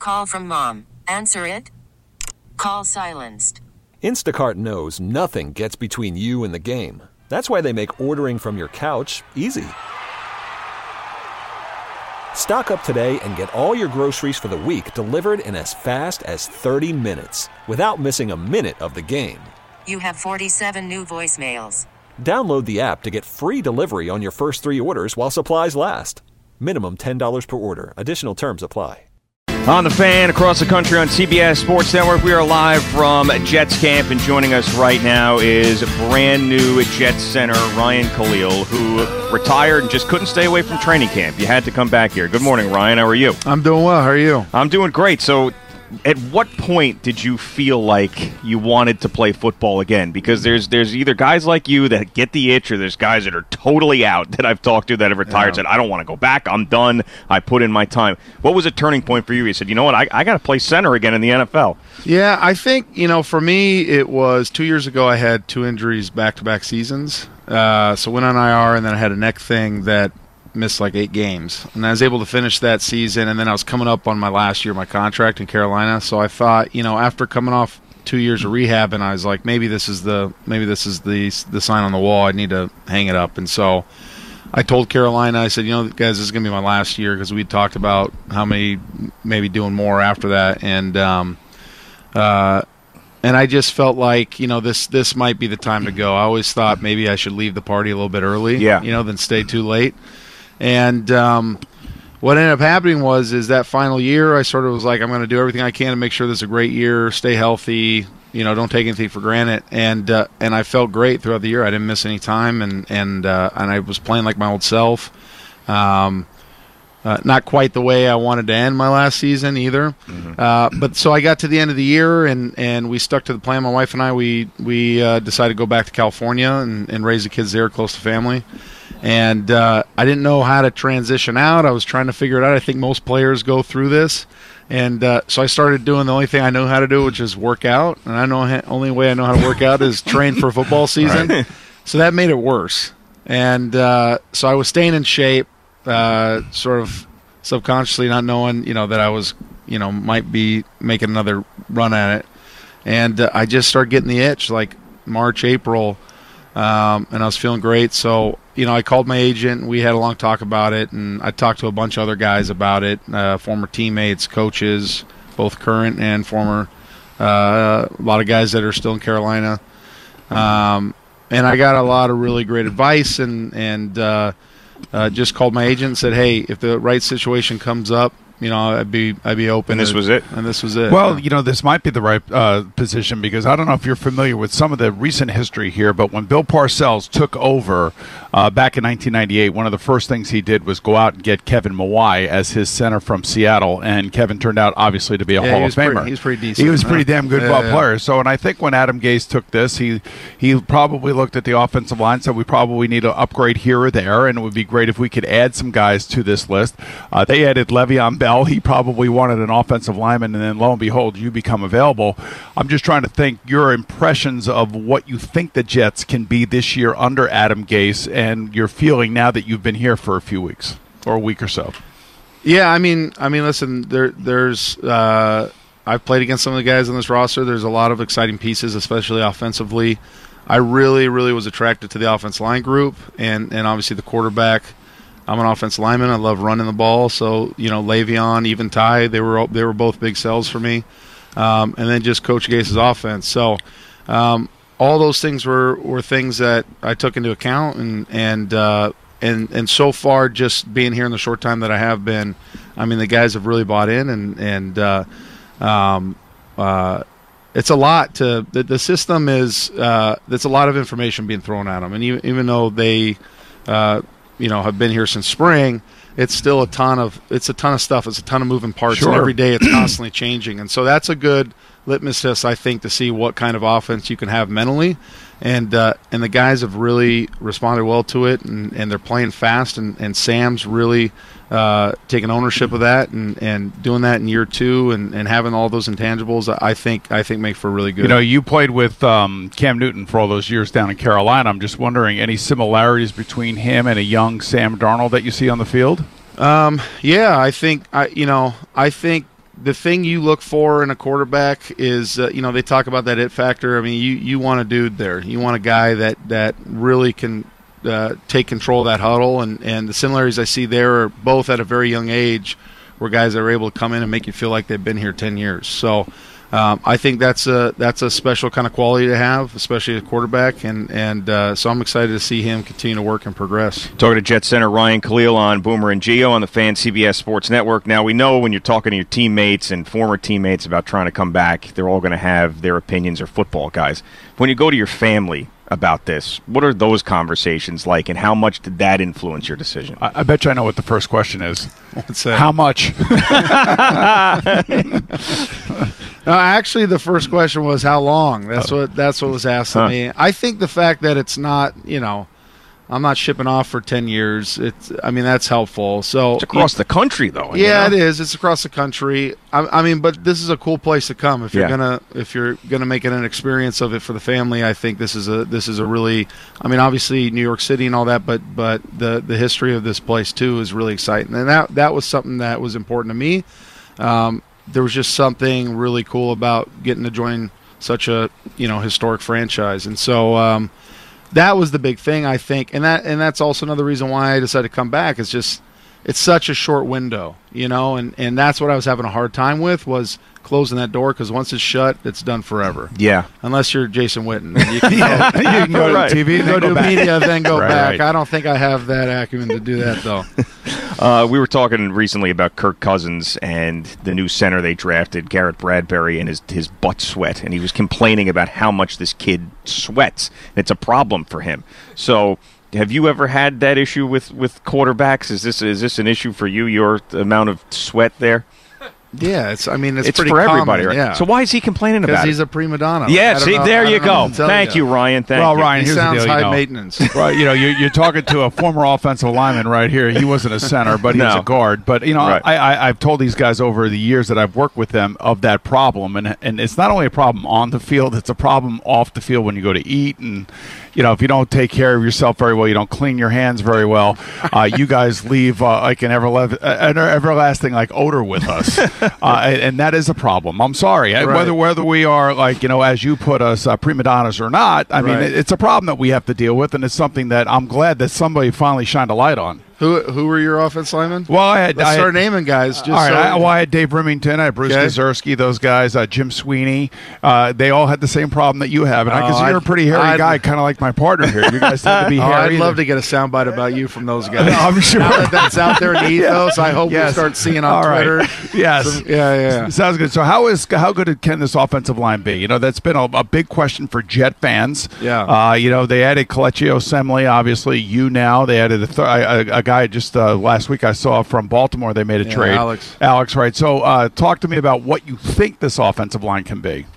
call from mom. Answer it. Call silenced. Instacart knows nothing gets between you and the game. That's why they make ordering from your couch easy. Stock up today and get all your groceries for the week delivered in as fast as 30 minutes without missing a minute of the game. You have 47 new voicemails. Download the app to get free delivery on your first 3 orders while supplies last. Minimum $10 per order. Additional terms apply. On The Fan, across the country on CBS Sports Network, we are live from Jets camp, and joining us right now is brand new Jets center Ryan Kalil, who retired and just couldn't stay away from training camp. You had to come back here. Good morning, Ryan. How are you? I'm doing well. How are you? I'm doing great. So, at what point did you feel like you wanted to play football again? Because there's either guys like you that get the itch, or there's guys that are totally out that I've talked to that have retired, said, I don't want to go back. I'm done. I put in my time. What was a turning point for you? You said, you know what, I got to play center again in the NFL. Yeah, I think, for me, it was 2 years ago I had 2 injuries back-to-back seasons. So went on IR, and then I had a neck thing that missed like 8 games, and I was able to finish that season, and then I was coming up on my last year of my contract in Carolina. So I thought, after coming off 2 years of rehab, and I was like, maybe this is the sign on the wall. I need to hang it up. And so I told Carolina, I said, guys, this is gonna be my last year, because we talked about how many maybe doing more after that, and I just felt like, this might be the time to go. I always thought maybe I should leave the party a little bit early, than stay too late. And what ended up happening is that final year, I sort of was like, I'm going to do everything I can to make sure this is a great year, stay healthy, don't take anything for granted. And I felt great throughout the year. I didn't miss any time, and I was playing like my old self. Not quite the way I wanted to end my last season either. Mm-hmm. But so I got to the end of the year, and we stuck to the plan. My wife and I, we decided to go back to California and raise the kids there close to family. And I didn't know how to transition out. I was trying to figure it out. I think most players go through this. And so I started doing the only thing I know how to do, which is work out. And I know only way I know how to work out is train for a football season. Right. So that made it worse. And so I was staying in shape, sort of subconsciously not knowing, that I was, might be making another run at it. And I just started getting the itch like March, April, and I was feeling great. So, I called my agent. We had a long talk about it, and I talked to a bunch of other guys about it, former teammates, coaches, both current and former, a lot of guys that are still in Carolina. And I got a lot of really great advice, and just called my agent and said, hey, if the right situation comes up, I'd be open. And this was it? And this was it. Well, this might be the right position, because I don't know if you're familiar with some of the recent history here, but when Bill Parcells took over back in 1998, one of the first things he did was go out and get Kevin Mawai as his center from Seattle, and Kevin turned out, obviously, to be a Hall of Famer. He was pretty decent. He was pretty damn good player. So, and I think when Adam Gase took this, he probably looked at the offensive line and said, we probably need to upgrade here or there, and it would be great if we could add some guys to this list. They added Le'Veon Bell. He probably wanted an offensive lineman, and then lo and behold, you become available. I'm just trying to think your impressions of what you think the Jets can be this year under Adam Gase, and your feeling now that you've been here for a few weeks or a week or so. Yeah, I mean, listen, there's I've played against some of the guys on this roster. There's a lot of exciting pieces, especially offensively. I really, really was attracted to the offensive line group, and obviously the quarterback. I'm an offensive lineman. I love running the ball. So, Le'Veon, even Ty, they were both big sells for me. And then just Coach Gase's offense. So, all those things were things that I took into account, and so far, just being here in the short time that I have been, the guys have really bought in, and it's a lot to the system is it's a lot of information being thrown at them, and even though they have been here since spring, it's still a ton of stuff. It's a ton of moving parts, Sure. And every day it's constantly changing. And so that's a good litmus test, I think, to see what kind of offense you can have mentally. And the guys have really responded well to it, and they're playing fast. And Sam's really taking ownership of that and doing that in year 2 and having all those intangibles. I think make for really good. You played with Cam Newton for all those years down in Carolina. I'm just wondering, any similarities between him and a young Sam Darnold that you see on the field? Yeah, I think the thing you look for in a quarterback is, they talk about that it factor. I mean, you want a dude there. You want a guy that really can take control of that huddle. And the similarities I see there are both at a very young age where guys are able to come in and make you feel like they've been here 10 years. So I think that's a special kind of quality to have, especially a quarterback, and so I'm excited to see him continue to work and progress. Talking to Jet Center Ryan Khalil on Boomer and Gio on the Fan CBS Sports Network. Now, we know when you're talking to your teammates and former teammates about trying to come back, they're all going to have their opinions or football guys. When you go to your family about this, what are those conversations like, and how much did that influence your decision? I bet you I know what the first question is. What's that? How much? Actually, the first question was how long. That's what was asked of me. I think the fact that it's not, I'm not shipping off for 10 years. That's helpful. So it's across the country, though. Yeah, it is. It's across the country. But this is a cool place to come if you're gonna make it an experience of it for the family. I think this is a really, obviously New York City and all that, but the history of this place too is really exciting, and that was something that was important to me. There was just something really cool about getting to join such a historic franchise, and so that was the big thing, I think, and that's also another reason why I decided to come back. It's such a short window, and that's what I was having a hard time with, was closing that door, because once it's shut, it's done forever. Yeah. Unless you're Jason Witten. You can go to TV, go to media, then go back. Right. I don't think I have that acumen to do that, though. We were talking recently about Kirk Cousins and the new center they drafted, Garrett Bradbury, and his butt sweat, and he was complaining about how much this kid sweats. It's a problem for him. So, have you ever had that issue with quarterbacks? Is this an issue for you? Your amount of sweat there? Yeah, it's pretty for everybody, common, right? Yeah. So why is he complaining about it? Because he's a prima donna. Yeah, see, there you go. Thank you, Ryan. Thank you. Ryan, He here's sounds the deal. high maintenance. Right, you're talking to a former offensive lineman right here. He wasn't a center, but he was a guard. But Right. I've told these guys over the years that I've worked with them of that problem, and it's not only a problem on the field; it's a problem off the field when you go to eat, and if you don't take care of yourself very well, you don't clean your hands very well. You guys leave like an everlasting odor with us, and that is a problem. I'm sorry, Right. whether we are as you put us prima donnas or not. I mean, it's a problem that we have to deal with, and it's something that I'm glad that somebody finally shined a light on. Who were your offense linemen? Well, Let's start naming guys. All right, I had Dave Remington, I had Bruce Gazersky, those guys, Jim Sweeney. They all had the same problem that you have, and I can see you're a pretty hairy guy, kind of like my partner here. You guys tend to be hairy. I'd love to get a soundbite about you from those guys. I'm sure. Now that's out there in the ethos, I hope we start seeing on Twitter. Right. Yes. Yeah. Sounds good. So how good can this offensive line be? That's been a big question for Jet fans. Yeah. They added Kelechi Osemele, obviously. They added a guy just last week I saw from Baltimore. They made a trade. Alex, right. So talk to me about what you think this offensive line can be.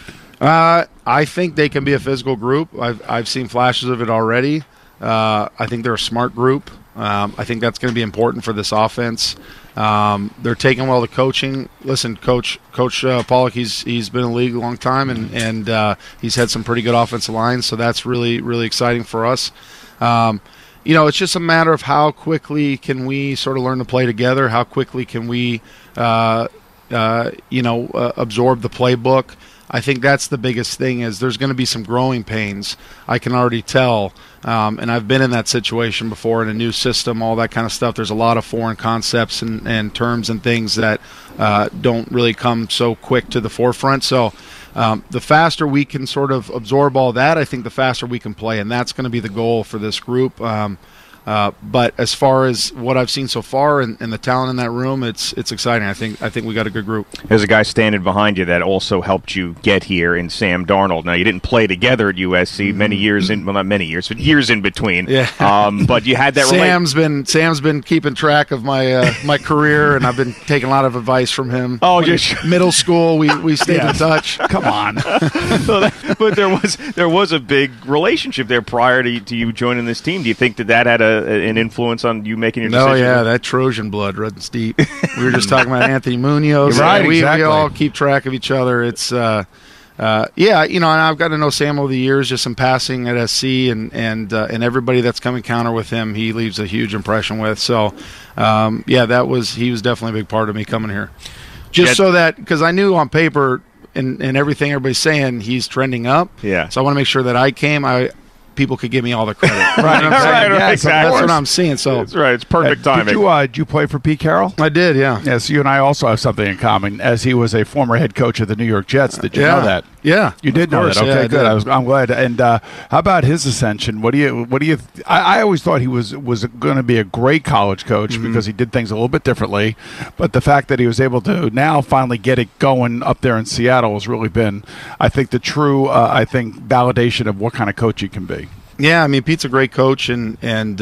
I think they can be a physical group. I've seen flashes of it already. I think they're a smart group. I think that's going to be important for this offense. They're taking well to coaching. Listen, Coach Pollock, he's been in the league a long time, and he's had some pretty good offensive lines, so that's really, really exciting for us. It's just a matter of how quickly can we sort of learn to play together, how quickly can we absorb the playbook. I think that's the biggest thing, is there's going to be some growing pains. I can already tell, and I've been in that situation before in a new system, all that kind of stuff. There's a lot of foreign concepts and terms and things that don't really come so quick to the forefront. So the faster we can sort of absorb all that, I think the faster we can play, and that's going to be the goal for this group. But as far as what I've seen so far and the talent in that room, it's exciting. I think we got a good group. There's a guy standing behind you that also helped you get here in Sam Darnold. Now, you didn't play together at USC many years in, well, not many years, but years in between. Yeah. But you had that. Sam's been keeping track of my my career, and I've been taking a lot of advice from him. Oh, just middle school, we stayed in touch. Come on. But there was a big relationship there prior to you joining this team. Do you think that had an influence on you making your decision? No, yeah, that Trojan blood runs deep. We were just talking about Anthony Munoz. Right, we exactly. all keep track of each other. It's and I've got to know Sam over the years, just in passing at SC, and everybody that's come encounter with him, he leaves a huge impression with. So, he was definitely a big part of me coming here. just so that, because I knew on paper and everything everybody's saying he's trending up. Yeah. So I want to make sure that people could give me all the credit. Right, exactly. That's what I'm seeing. So that's right. It's perfect timing. Did you play for Pete Carroll? I did, yeah. Yes, you and I also have something in common, as he was a former head coach of the New York Jets. Did you know that? Yeah, you did know that. Okay, yeah, good. I'm glad. And how about his ascension? What do you? I always thought he was going to be a great college coach because he did things a little bit differently. But the fact that he was able to now finally get it going up there in Seattle has really been, I think, the true, validation of what kind of coach he can be. Yeah, I mean, Pete's a great coach, and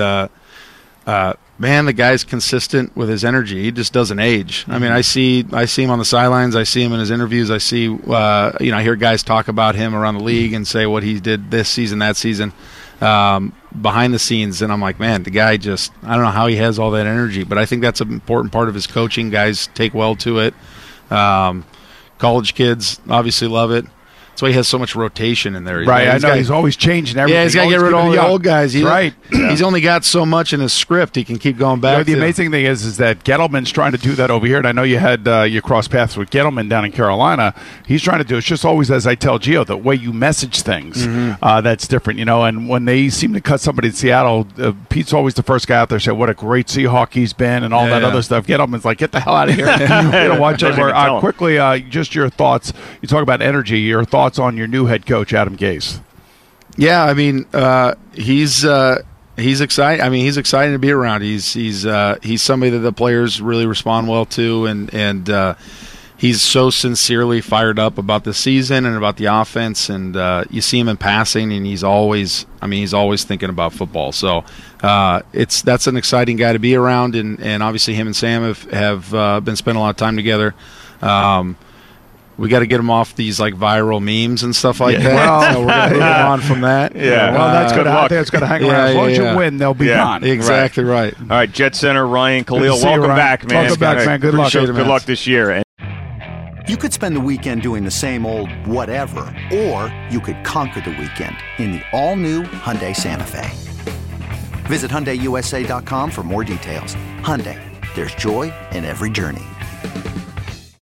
man, the guy's consistent with his energy. He just doesn't age. I mean, I see him on the sidelines. I see him in his interviews. I see, I hear guys talk about him around the league and say what he did this season, that season, behind the scenes. And I'm like, man, the guy just, I don't know how he has all that energy, but I think that's an important part of his coaching. Guys take well to it. College kids obviously love it. That's why he has so much rotation in there. Right, I know. He's always changing everything. Yeah, he's got to get rid of all the old guys. Right. He's only got so much in his script. He can keep going back. The amazing thing is that Gettleman's trying to do that over here. And I know you had you cross paths with Gettleman down in Carolina. He's trying to do it. It's just always, as I tell Gio, the way you message things that's different. And when they seem to cut somebody in Seattle, Pete's always the first guy out there say, what a great Seahawk he's been and all that other stuff. Gettleman's like, get the hell out of here. Watch it. Quickly, just your thoughts. You talk about energy. Your thoughts on your new head coach, Adam Gase. Yeah, I mean, he's excited. I mean, he's exciting to be around. He's somebody that the players really respond well to, and he's so sincerely fired up about the season and about the offense. And you see him in passing, and he's always thinking about football. So that's an exciting guy to be around, and obviously him and Sam have been spending a lot of time together. We got to get him off these like viral memes and stuff like that. Well, so we're going to move on from that. Yeah. Well, that's good. I think it's going to hang around. As long as you win, they'll be gone. Exactly right. All right, Jet Center, Ryan Khalil, welcome back, man. Welcome back, man. Good luck. Good luck this year. You could spend the weekend doing the same old whatever, or you could conquer the weekend in the all-new Hyundai Santa Fe. Visit HyundaiUSA.com for more details. Hyundai, there's joy in every journey.